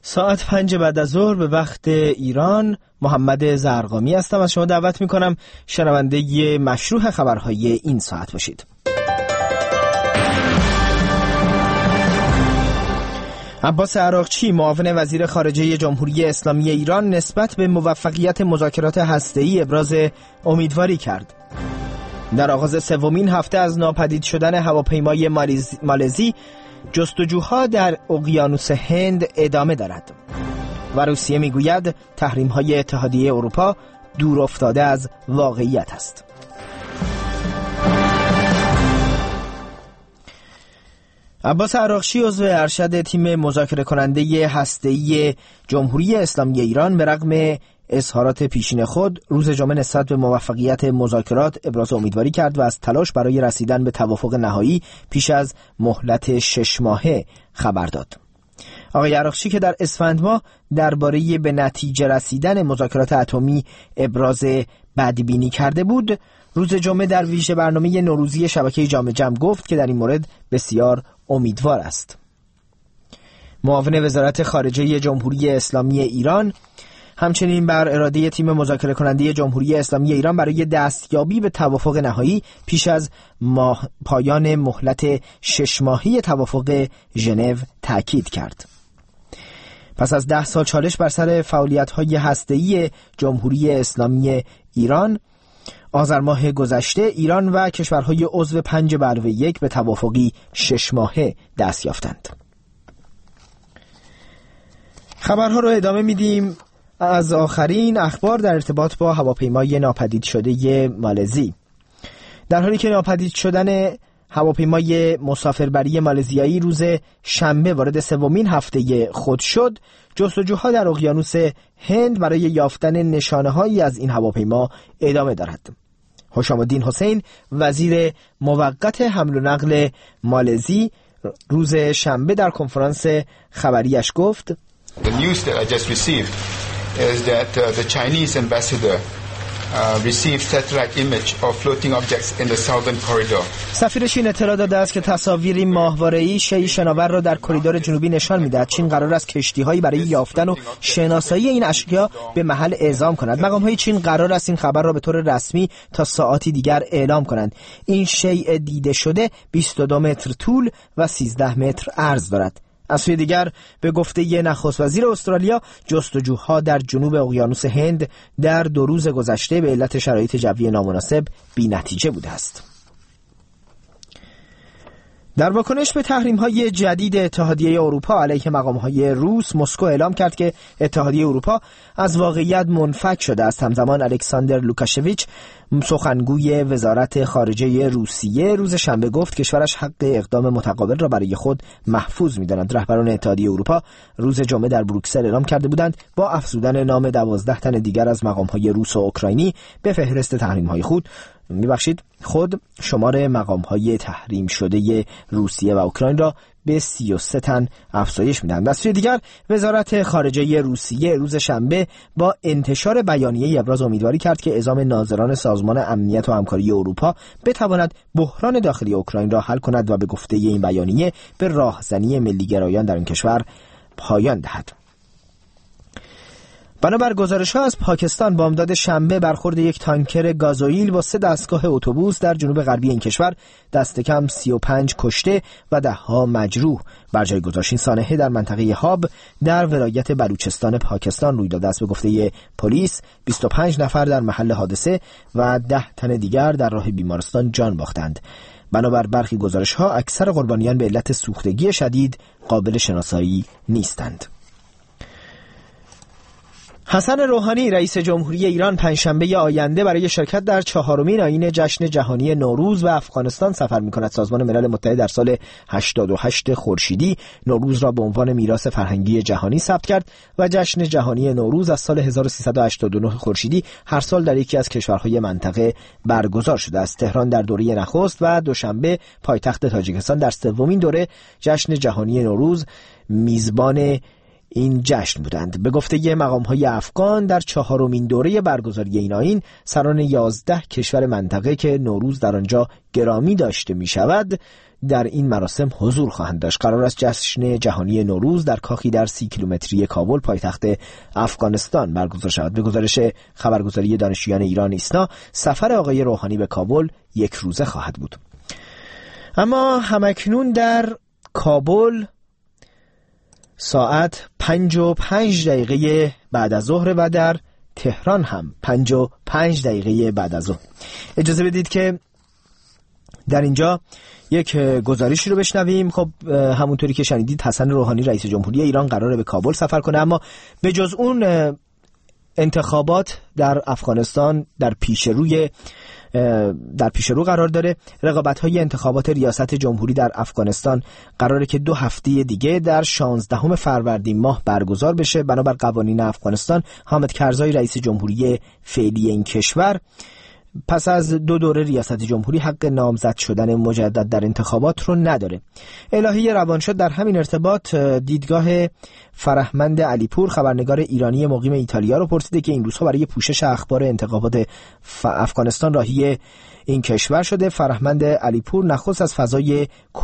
ساعت 5 بعد از ظهر به وقت ایران. محمد زرقامی هستم. از شما دعوت میکنم شنونده مشروع خبرهای این ساعت باشید. عباس عراقچی معاون وزیر خارجه جمهوری اسلامی ایران نسبت به موفقیت مذاکرات هسته‌ای ابراز امیدواری کرد. در آغاز سومین هفته از ناپدید شدن هواپیمای مالزی جستجوها در اقیانوس هند ادامه دارد و روسیه میگوید تحریم‌های اتحادیه اروپا دور افتاده از واقعیت است. عباس عراقچی عضو ارشد تیم مذاکره کننده هسته‌ای جمهوری اسلامی ایران به رغم اظهارات پیشین خود روز جمعه نسبت به موفقیت مذاکرات ابراز امیدواری کرد و از تلاش برای رسیدن به توافق نهایی پیش از مهلت 6 ماهه خبر داد. آقای عراقچی که در اسفند ماه درباره به نتیجه رسیدن مذاکرات اتمی ابراز بدبینی کرده بود، روز جمعه در ویژه برنامه نوروزی شبکه جام جم گفت که در این مورد بسیار امیدوار است. معاون وزارت خارجه جمهوری اسلامی ایران همچنین بر اراده تیم مذاکره کننده جمهوری اسلامی ایران برای دستیابی به توافق نهایی پیش از پایان مهلت 6 ماهی توافق ژنو تاکید کرد. پس از 10 سال چالش بر سر فعالیت‌های هسته‌ای جمهوری اسلامی ایران، آذر ماه گذشته ایران و کشورهای عضو 5+1 به توافقی 6 ماهه دست یافتند. خبرها رو ادامه میدیم از آخرین اخبار در ارتباط با هواپیمای ناپدید شده مالزی. در حالی که ناپدید شدن هواپیمای مسافربری مالزیایی روز شنبه وارد سومین هفته خود شد، جستجوها در اقیانوس هند برای یافتن نشانه‌هایی از این هواپیما ادامه دارد. حسام الدین حسین وزیر موقت حمل و نقل مالزی روز شنبه در کنفرانس خبریش گفت: The news that I just received is that the Chinese ambassador received satellite image of floating objects in the southern corridor. سفیر چین اطلاع داده است که تصاویری ماهواره‌ای شی شناور را در کریدور جنوبی نشان می‌دهد. چین قرار است کشتی‌هایی برای یافتن و شناسایی این اشیا به محل اعزام کند. مقام‌های چین قرار است این خبر را به طور رسمی تا ساعاتی دیگر اعلام کنند. این شیء دیده شده 22 متر طول و 13 متر عرض دارد. از سوی دیگر به گفته نخست وزیر استرالیا، جستجوها در جنوب اقیانوس هند در 2 روز گذشته به علت شرایط جوی نامناسب بی نتیجه بوده است. در واکنش به تحریم‌های جدید اتحادیه اروپا علیه مقام‌های روس، مسکو اعلام کرد که اتحادیه اروپا از واقعیت منفک شده است. همزمان الکساندر لوکاشویچ، سخنگوی وزارت خارجه روسیه، روز شنبه گفت کشورش حق اقدام متقابل را برای خود محفوظ می‌داند. رهبران اتحادیه اروپا روز جمعه در بروکسل اعلام کرده بودند با افزودن نام 12 تن دیگر از مقام‌های روس و اوکراینی به فهرست تحریم‌های خود شمار مقام‌های تحریم شده روسیه و اوکراین را به 33 تن افزایش می‌دهند. از سوی دیگر وزارت خارجه روسیه روز شنبه با انتشار بیانیه ابراز امیدواری کرد که اعزام ناظران سازمان امنیت و همکاری اروپا بتواند بحران داخلی اوکراین را حل کند و به گفته این بیانیه به راهزنی ملی‌گرایان در این کشور پایان دهد. بنابر گزارش‌ها از پاکستان، بامداد شنبه برخورد یک تانکر گازوئیل با 3 دستگاه اتوبوس در جنوب غربی این کشور دست کم 35 کشته و 10 مجروح بر جای گذاشت. این سانحه در منطقه هاب در ولایت بلوچستان پاکستان روی داده است. به گفته پلیس 25 نفر در محل حادثه و 10 تن دیگر در راه بیمارستان جان باختند. بنابر برخی گزارش‌ها اکثر قربانیان به علت سوختگی شدید قابل شناسایی نیستند. حسن روحانی رئیس جمهوری ایران پنجشنبه آینده برای شرکت در 4مین آیین جشن جهانی نوروز و افغانستان سفر می‌کند. سازمان ملل متحد در سال 88 خورشیدی نوروز را به عنوان میراث فرهنگی جهانی ثبت کرد و جشن جهانی نوروز از سال 1389 خورشیدی هر سال در یکی از کشورهای منطقه برگزار شده است. تهران در دوره نخست و دوشنبه پایتخت تاجیکستان در 3مین دوره جشن جهانی نوروز میزبان این جشن بودند. به گفته مقام‌های افغان در 4مین دوره برگزاری این آیین، سران 11 کشور منطقه که نوروز در آنجا گرامی داشته می شود در این مراسم حضور خواهند داشت. قرار است جشن جهانی نوروز در کاخی در 30 کیلومتری کابل پایتخت افغانستان برگزار شود. به گزارش خبرگزاری دانشجویان ایران ایسنا، سفر آقای روحانی به کابل 1 روزه خواهد بود. اما همکنون در کابل ساعت 5:05 بعد از ظهر و در تهران هم 5:05 بعد از ظهر. اجازه بدید که در اینجا یک گزارشی رو بشنویم. خب همونطوری که شنیدید حسن روحانی رئیس جمهوری ایران قراره به کابل سفر کنه، اما به جز اون انتخابات در افغانستان در پیشرو قرار داره. رقابت‌های انتخابات ریاست جمهوری در افغانستان قراره که 2 هفته دیگه در 16 فروردین ماه برگزار بشه. بنابر قوانین افغانستان حامد کرزای رئیس جمهوری فعلی این کشور پس از 2 دوره ریاست جمهوری حق نامزد شدن مجدد در انتخابات رو نداره. الهی روانشاد در همین ارتباط دیدگاه فرهمند علیپور، خبرنگار ایرانی مقیم ایتالیا رو پرسیده که این روزها برای پوشش اخبار انتخابات افغانستان راهی این کشور شده. فرهمند علیپور نخست از فضای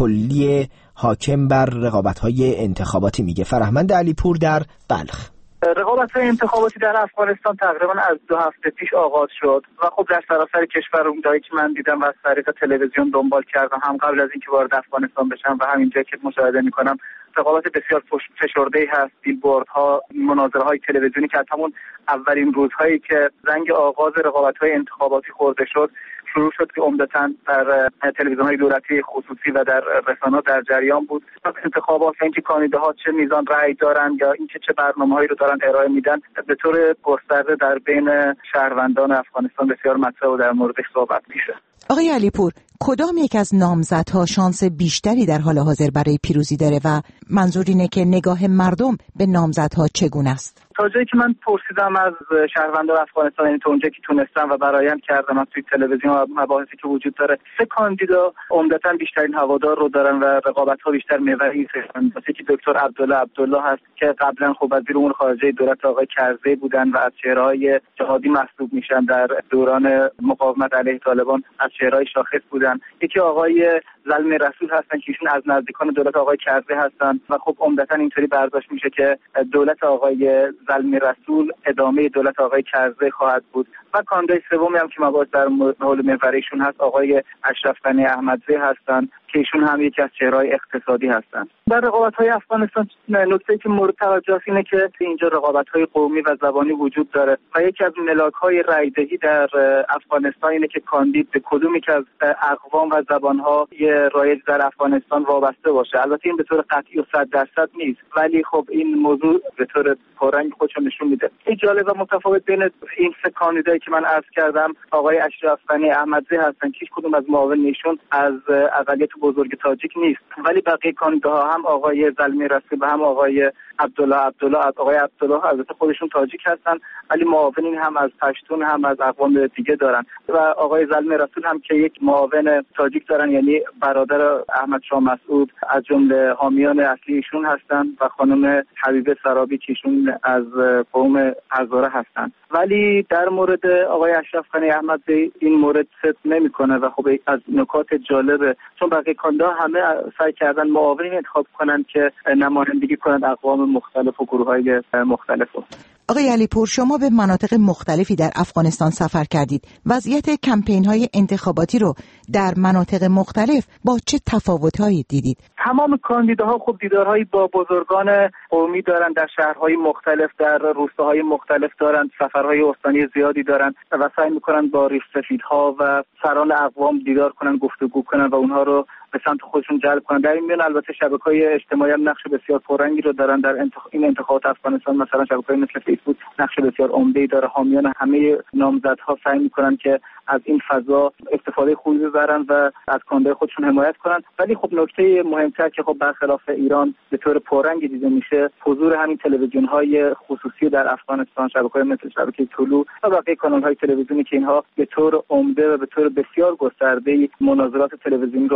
کلی حاکم بر رقابت‌های انتخاباتی میگه. فرهمند علیپور در بلخ: رقابت‌های انتخاباتی در افغانستان تقریبا از 2 هفته پیش آغاز شد و خب در سراسر کشور اونجایی که من دیدم و از طریق تلویزیون دنبال کردم، هم قبل از اینکه وارد افغانستان بشم و همینجا که مشاهده می‌کنم، رقابت بسیار فشرده‌ای هست. بیلبوردها، مناظره‌های تلویزیونی که از همون اولین روزهایی که زنگ آغاز رقابت‌های انتخاباتی خورده شد شروع شد که عمدتاً در تلویزیون‌های دولتی خصوصی و در رسانه‌ها در جریان بود. انتخابات، اینکه کاندیداها چه میزان رأی دارن یا اینکه چه برنامه‌هایی رو دارن ارائه میدن، به طور گسترده در بین شهروندان افغانستان بسیار مطرح و در موردش صحبت میشه. آقای علیپور، کدام یک از نامزدها شانس بیشتری در حال حاضر برای پیروزی داره و منظور اینه که نگاه مردم به نامزدها چگونه است؟ تا جایی که من پرسیدم از شهروندان افغانستان، یعنی تا اونجایی که تونستم و برآیند کردم از توی تلویزیون و مباحثی که وجود داره، 3 کاندیدا عمدتاً بیشترین هوادار رو دارن و رقابت‌ها بیشتر محوری هستن. مثل که دکتر عبدالله هست که قبلا خب وزیر امور خارجه دولت آقای کرزی بودن و از چهره‌های جهادی محسوب میشن در دوران مقاومت علیه طالبان، از چهره‌های شاخص بودن. یکی آقای زلمی رسول هستن که ایشون از نزدیکان دولت آقای کرزی هستن و خب عمدتاً اینطوری برداشت میشه که دولت آقای زلمی رسول ادامه دولت آقای کرزی خواهد بود. و کاندیدای سومی هم که مباحث در حول محوریشون هست آقای اشرف غنی احمدزی هستن که ایشون هم یکی از چهره‌های اقتصادی هستن. در رقابت‌های افغانستان نکته‌ای که مورد توجه است اینه که اینجا رقابت‌های قومی و زبانی وجود داره و یکی از ملاک‌های رأی‌دهی در افغانستان اینه که کاندید به کدومی که از اقوام و زبان‌ها رایج در افغانستان وابسته باشه. البته این به طور قطعی و 100% نیست، ولی خب این موضوع به طور پررنگ خودش نشون میده. این جالب و متفاوت بین این 3 کاندیدایی که من عرض کردم، آقای اشرف غنی احمدزی هستن که هیچ کدوم از معاونینشون از اقلیت بزرگ تاجیک نیست، ولی بقیه کاندیداها هم آقای زلمی رسول و هم آقای عبدالله آقای عبدالله البته خودشون تاجیک هستن ولی معاونین هم از پشتون هم از اقوام دیگه دارن و آقای زلمی رسول هم که یک معاون تاجیک دارن، یعنی برادر احمد شاه مسعود از جمله حامیان اصلی ایشون هستن و خانم حبیبه سرابی که ایشون از قوم هزاره هستن. ولی در مورد آقای اشرف غنی احمدزی این مورد ست نمیکنه و خب از نکات جالبه، چون بقیه کاندیداها همه سعی کردن معاونین انتخاب کنن که نمایندگی کنن اقوام مختلف و گروه‌های مختلف. آقای علیپور، شما به مناطق مختلفی در افغانستان سفر کردید. وضعیت کمپین‌های انتخاباتی رو در مناطق مختلف با چه تفاوت‌هایی دیدید؟ تمام کاندیداها خب دیدارهایی با بزرگان قومی دارن، در شهرهای مختلف، در روستاهای مختلف دارن، سفرهای استانی زیادی دارن و سعی می‌کنن با ریش‌سفیدها و سران اقوام دیدار کنن، گفتگو کنن و اونها رو به سمت خودشون جلب کنن. در این میان البته شبکه‌های اجتماعی هم نقش بسیار پررنگی رو دارن در این انتخابات افغانستان. مثلا شبکه‌های مثل فیسبوک نقش بسیار عمده‌ای داره. حامیان همه نامزدها سعی می‌کنن که از این فضا استفاده خوبی ببرن و از کاندیدای خودشون حمایت کنن. ولی خب نکته مهمتر که خب برخلاف ایران به طور پررنگی دیده میشه، حضور همین تلویزیون‌های خصوصی در افغانستان، شبکه‌های مثل شبکه طلوع و بقیه کانال‌های تلویزیونی که اینها به طور عمده و به طور بسیار گسترده‌ای مناظرات تلویزیونی رو پخش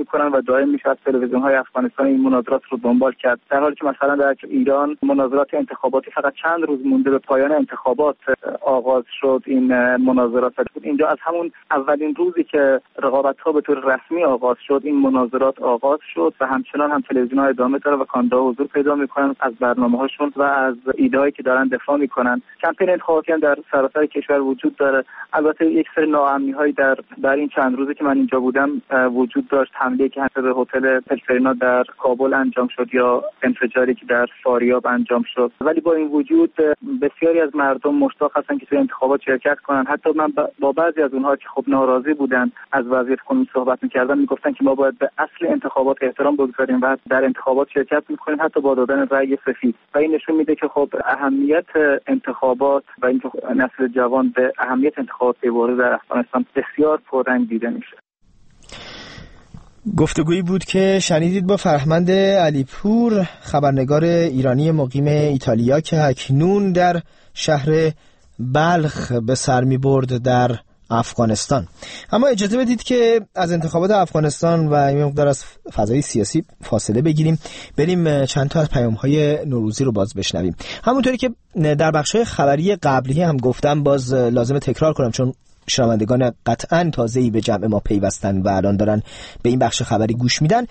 میکنن و دائم میشه از تلویزیون‌های افغانستان این مناظرات رو دنبال کرد، در حالی که مثلا در ایران مناظرات انتخاباتی فقط چند روز مونده به پایان انتخابات آغاز شد. این مناظرات اینجا از همون اولین روزی که رقابت‌ها به طور رسمی آغاز شد این مناظرات آغاز شد و همچنان هم تلویزیون‌ها ادامه داره و کاندیداها حضور پیدا میکنن از برنامه‌هاشون و از ایده‌هایی که دارن دفاع میکنن. کمپین انتخاباتی در سراسر کشور وجود داره. البته یک سری ناامنی‌هایی در این چند روزی که من اینجا بودم وجود داشت. حمله‌ای که به هتل پلفرینا در کابل انجام شد یا انفجاری که در فاریاب انجام شد، ولی با این وجود بسیاری از مردم مشتاق هستن که توی انتخابات شرکت کنن. حتی من با بعضی از اونها که خب ناراضی بودن از وضعیت کنونی صحبت می‌کردن، میگفتن که ما باید به اصل انتخابات احترام بگذاریم و در انتخابات شرکت می‌کنیم حتی با دادن رأی سفید. و این نشون میده که خب اهمیت انتخابات و اینکه نسل جوان به اهمیت انتخابات پیوسته در افغانستان بسیار پررنگ دیده میشه. گفتگویی بود که شنیدید با فرهمند علیپور، خبرنگار ایرانی مقیم ایتالیا که اکنون در شهر بلخ به سر می‌برد در افغانستان. اما اجازه بدید که از انتخابات افغانستان و این مقدار از فضای سیاسی فاصله بگیریم، بریم چند تا از پیام‌های نوروزی رو باز بشنویم. همونطوری که در بخش‌های خبری قبلی هم گفتم، باز لازم تکرار کنم چون شنوندگان قطعاً تازه‌ای به جمع ما پیوستن و الان دارن به این بخش خبری گوش میدن.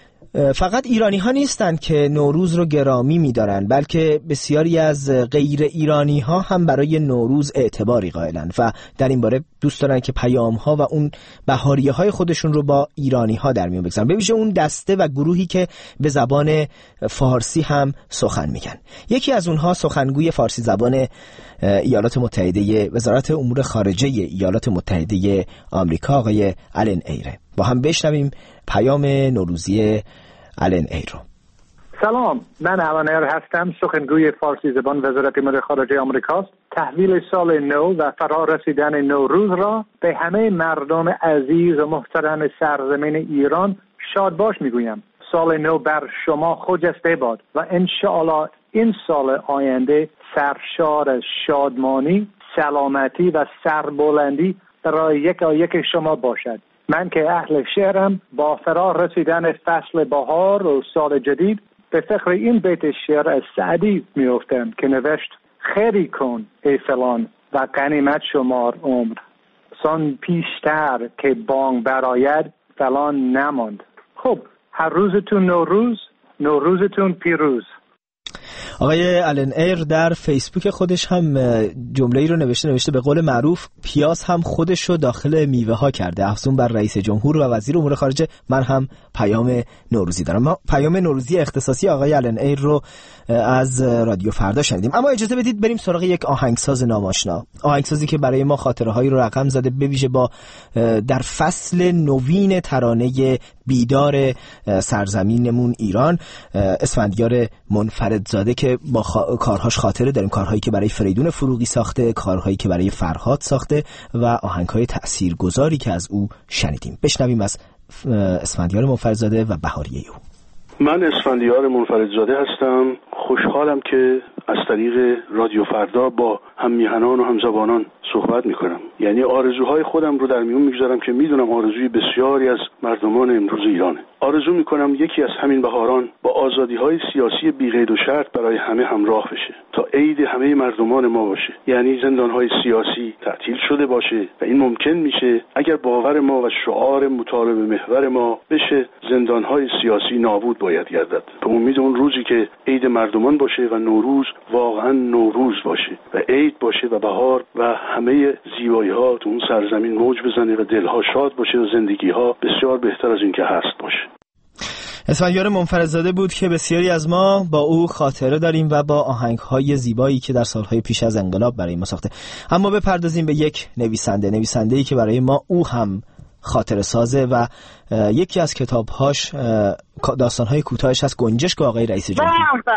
فقط ایرانی ها نیستن که نوروز رو گرامی می‌دارن، بلکه بسیاری از غیر ایرانی ها هم برای نوروز اعتباری قائلن و در این باره دوست دارن که پیام ها و اون بهاریه های خودشون رو با ایرانی ها در میون بگذارن، به ویژه اون دسته و گروهی که به زبان فارسی هم سخن میگن. یکی از اونها سخنگوی فارسی زبان ایالات متحده، وزارت امور خارجه ایالات متحده آمریکا، آقای آلن ایره. با هم بشنویم پیام نوروزی آلن ایر رو. سلام، من آلن ایر هستم، سخنگوی فارسی زبان وزارت امور خارجه آمریکاست. تحویل سال نو و فرا رسیدن نوروز را به همه مردم عزیز و محترم سرزمین ایران شاد باش میگویم. سال نو بر شما خجسته باد و انشاءالله این سال آینده سرشار از شادمانی، سلامتی و سربلندی برای یک شما باشد. من که اهل شعرم، با فرا رسیدن فصل بهار و سال جدید به فکر این بیت شعر از سعدی میافتم که نوشت: خیری کن ای فلان و غنیمت شمار عمر، سان پیشتر که بانگ براید فلان نماند. خب، هر روزتون نوروز، نوروزتون پیروز. آقای آلن ایر در فیسبوک خودش هم جمله‌ای رو نوشته به قول معروف پیاز هم خودش رو داخل میوه ها کرده. افزون بر رئیس جمهور و وزیر امور خارجه من هم پیام نوروزی دارم. ما پیام نوروزی اختصاصی آقای آلن ایر رو از رادیو فردا شنیدیم. اما اجازه بدید بریم سراغ یک آهنگساز ناماشنا، آهنگسازی که برای ما خاطره‌هایی رو رقم زده، به ویژه با در فصل نوین ترانه بیدار سرزمینمون ایران، اسفندیار منفردزاده که با کارهاش خاطره داریم، کارهایی که برای فریدون فروغی ساخته، کارهایی که برای فرهاد ساخته و آهنگ‌های تأثیرگذاری که از او شنیدیم. بشنویم از اسفندیار منفردزاده و بهاریه او. من اسفندیار منفردزاده هستم. خوشحالم که از طریق رادیو فردا با هم میهنان و همزبانان صحبت میکنم. یعنی آرزوهای خودم رو در میون میگذارم که میدونم آرزوی بسیاری از مردمان امروز ایرانه. آرزو میکنم یکی از همین بهاران با آزادی‌های سیاسی بی‌قید و شرط برای همه همراه بشه تا عید همه مردمان ما باشه. یعنی زندان‌های سیاسی تعطیل شده باشه و این ممکن میشه اگر باور ما و شعار مطالبه محور ما بشه زندان‌های سیاسی نابود باید گردد. به امید اون روزی که عید مردمان باشه و نوروز واقعا نوروز باشه و عید باشه و بهار و همه زیبایی‌ها تو اون سرزمین موج بزنه و دلها شاد باشه و زندگی‌ها بسیار بهتر از این که هست باشه. اسفندیار منفردزاده بود که بسیاری از ما با او خاطره داریم و با آهنگ‌های زیبایی که در سالهای پیش از انقلاب برای ما ساخته. اما بپردازیم به یک نویسنده‌ای که برای ما او هم خاطره سازه و یکی از کتاب‌هاش داستان‌های کوتاهش از گنجشک آقای رئیس جمهور.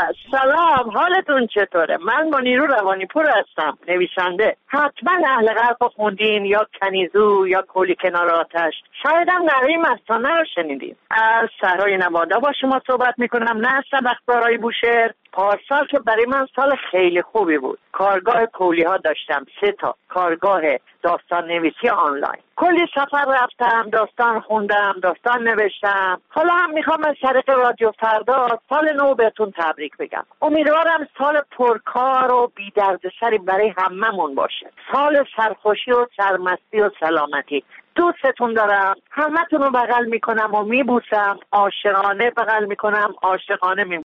سلام، حالتون چطوره؟ من با نیرو روانیپور هستم، نویسنده. حتما اهل قلب خوندین یا کنیزو یا کولی کنار آتش. شاید هم نوی مستانه رو شنیدین. از صحرای نوادا با شما صحبت میکنم، نه سبخدارای بوشهر. پارسال که برای من سال خیلی خوبی بود. کارگاه کولی ها داشتم، 3 تا کارگاه داستان نویسی آنلاین. کلی سفر رفتم، داستان خوندم، داستان نوشتم. حالا هم میخوام از طریق رادیو فردا سال نو بهتون تبریک بگم. امیدوارم سال پرکار و بی دردسری برای هممون باشه. سال سرخوشی و سرمستی و سلامتی. دوستتون دارم، همتون رو بغل میکنم و میبوسم، عاشقانه بغل میکنم، عاشقانه